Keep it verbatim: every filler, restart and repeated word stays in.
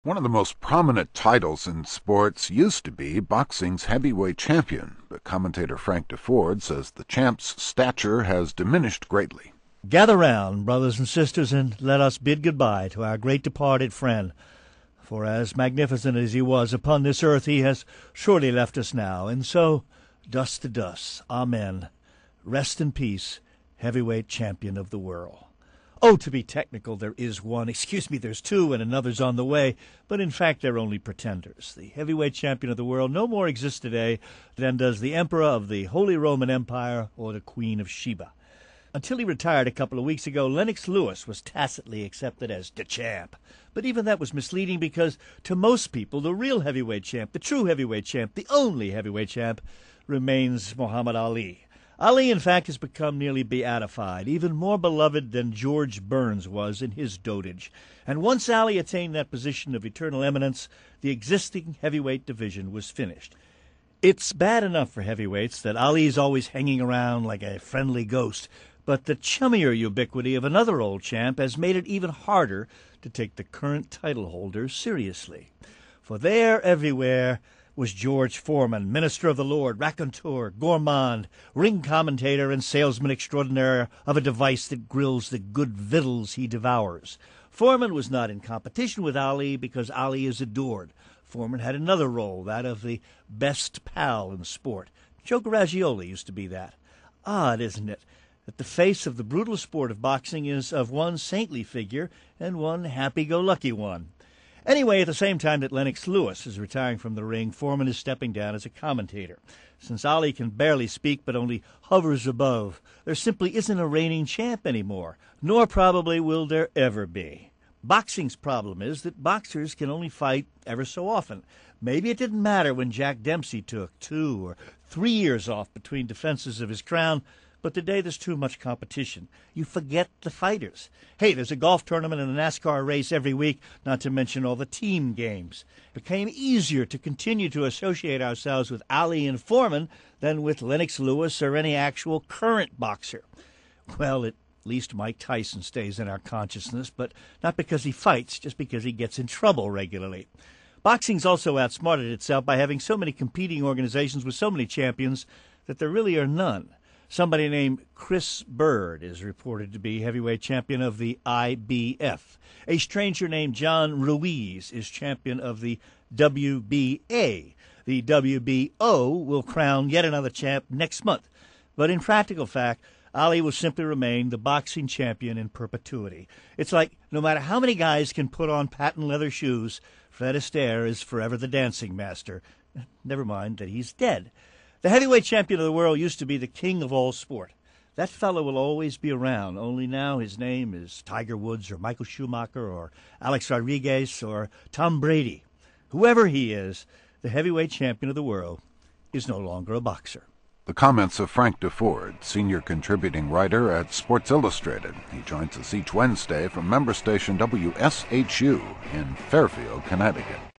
One of the most prominent titles in sports used to be boxing's heavyweight champion, but commentator Frank Deford says the champ's stature has diminished greatly. Gather round, brothers and sisters, and let us bid goodbye to our great departed friend. For as magnificent as he was upon this earth, he has surely left us now, and so dust to dust. Amen. Rest in peace, heavyweight champion of the world. Oh, to be technical, there is one. Excuse me, there's two, and another's on the way. But in fact, they're only pretenders. The heavyweight champion of the world no more exists today than does the emperor of the Holy Roman Empire or the Queen of Sheba. Until he retired a couple of weeks ago, Lennox Lewis was tacitly accepted as the champ. But even that was misleading because to most people, the real heavyweight champ, the true heavyweight champ, the only heavyweight champ, remains Muhammad Ali. Ali, in fact, has become nearly beatified, even more beloved than George Burns was in his dotage. And once Ali attained that position of eternal eminence, the existing heavyweight division was finished. It's bad enough for heavyweights that Ali's always hanging around like a friendly ghost, but the chummier ubiquity of another old champ has made it even harder to take the current title holder seriously. For there, everywhere, was George Foreman, minister of the Lord, raconteur, gourmand, ring commentator, and salesman extraordinaire of a device that grills the good victuals he devours. Foreman was not in competition with Ali because Ali is adored. Foreman had another role, that of the best pal in sport. Joe Garagiola used to be that. Odd, isn't it, that the face of the brutal sport of boxing is of one saintly figure and one happy-go-lucky one. Anyway, at the same time that Lennox Lewis is retiring from the ring, Foreman is stepping down as a commentator. Since Ali can barely speak but only hovers above, there simply isn't a reigning champ anymore, nor probably will there ever be. Boxing's problem is that boxers can only fight ever so often. Maybe it didn't matter when Jack Dempsey took two or three years off between defenses of his crown, but today there's too much competition. You forget the fighters. Hey, there's a golf tournament and a NASCAR race every week, not to mention all the team games. It became easier to continue to associate ourselves with Ali and Foreman than with Lennox Lewis or any actual current boxer. Well, at least Mike Tyson stays in our consciousness, but not because he fights, just because he gets in trouble regularly. Boxing's also outsmarted itself by having so many competing organizations with so many champions that there really are none. Somebody named Chris Bird is reported to be heavyweight champion of the I B F. A stranger named John Ruiz is champion of the W B A. The W B O will crown yet another champ next month. But in practical fact, Ali will simply remain the boxing champion in perpetuity. It's like no matter how many guys can put on patent leather shoes, Fred Astaire is forever the dancing master. Never mind that he's dead. The heavyweight champion of the world used to be the king of all sport. That fellow will always be around, only now his name is Tiger Woods or Michael Schumacher or Alex Rodriguez or Tom Brady. Whoever he is, the heavyweight champion of the world is no longer a boxer. The comments of Frank Deford, senior contributing writer at Sports Illustrated. He joins us each Wednesday from member station W S H U in Fairfield, Connecticut.